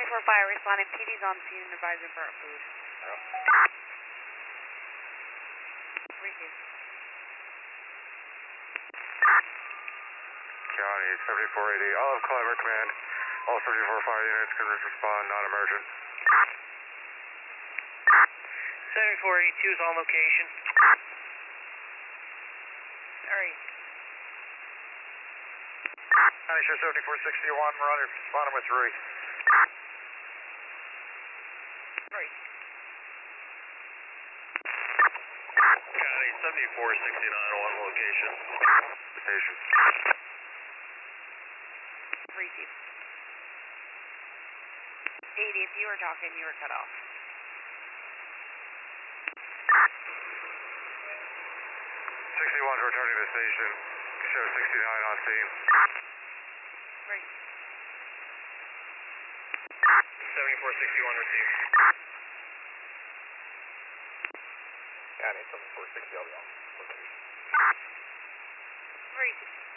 Fire responding. PD's on scene and advising burnt food. Receive. County 7480, Olive Climber Command. All 74 fire units can respond, non-emergent. 7482 is on location. Alright. County Sheriff 7461, we're responding with Rui. Right. County 7469 on location. Station. Receive. 80, if you were talking, you were cut off. 61's returning to station. Show 69 on scene. Right. 7461 received. County 7460 on location. Right.